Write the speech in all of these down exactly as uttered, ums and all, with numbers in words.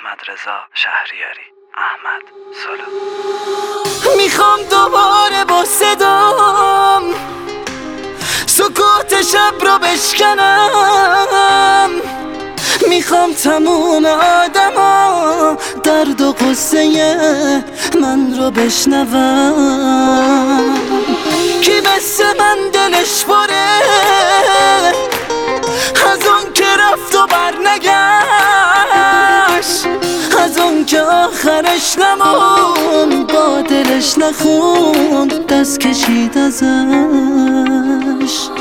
احمد رضا شهریاری. احمد سولو. میخوام دوباره با صدام سکوت شب رو بشکنم، میخوام تموم آدما درد و غصه من رو بشنوم. کی مثل من دلش پره از اون که رفت و برنگشت، از اون که آخرش نمون با دلش نخوند دست کشید ازش.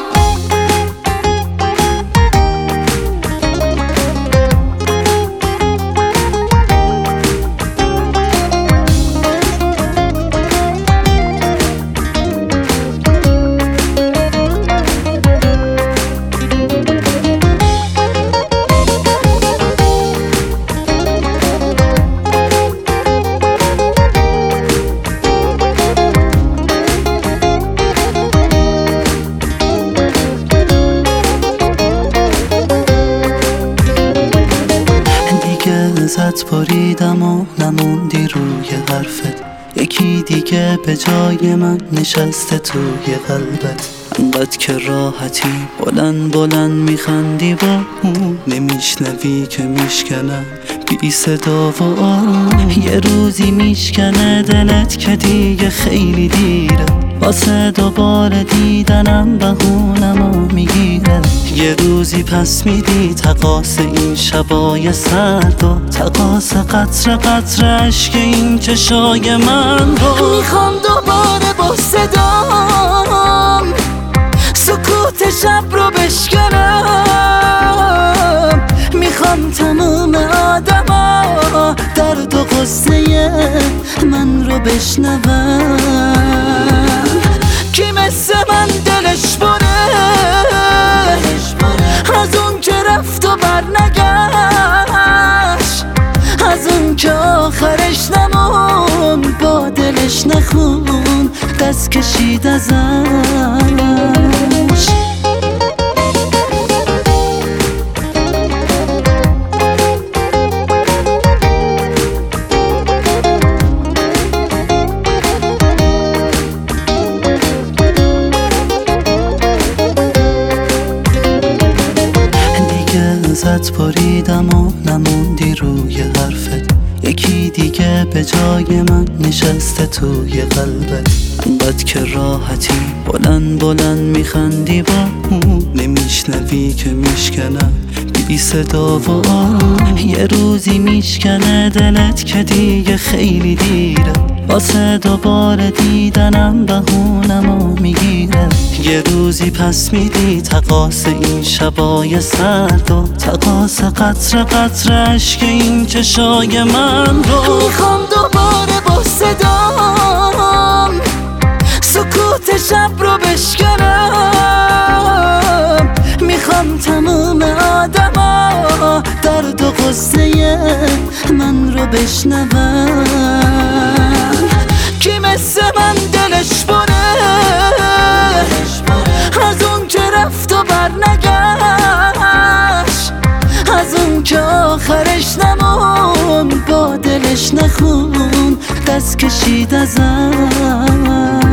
ازت پریدم و نموندی روی حرفت، یکی دیگه به جای من نشسته توی قلبت. انقدر که راحتی بلند بلند میخندی با اون، نمیشنوی که میشکنم بی صدا و آروم. یه روزی میشکنه دلت که دیگه خیلی دیره، واسه دوباره دیدنم بهونمو میگیره. یه روزی پس میدی تقاس این شبای سرد و تقاس قطر قطر عشق این چشای من رو. میخوام دوباره با صدام سکوت شب رو بشکنم، میخوام تموم آدما درد و غصه من رو بشنوم. کی مثل من دلش پره از اون که رفت و برنگشت، از اون که آخرش نمون با دلش نخون دست کشید ازش. ازت پریدم و نموندی روی حرفت، یکی دیگه به جای من نشسته توی قلبت. انقدر که راحتی بلند بلند میخندی با اون، نمیشنوی که میشکنم بی صدا و آروم. یه روزی میشکنه دلت که دیگه خیلی دیره، واسه دوباره دیدنم بهونمو میگیره. یه روزی پس میدی تقاس این شبای سرد و تقاس قطر قطر عشق این چشای من رو. میخوام دوباره با صدام سکوت شب رو بشکنم، میخوام تموم آدما درد و غصه من رو بشنوم. کی مثل من دلش پره از اون که رفت و برنگشت، از اون که آخرش نمون با دلش نخون دست کشید ازش.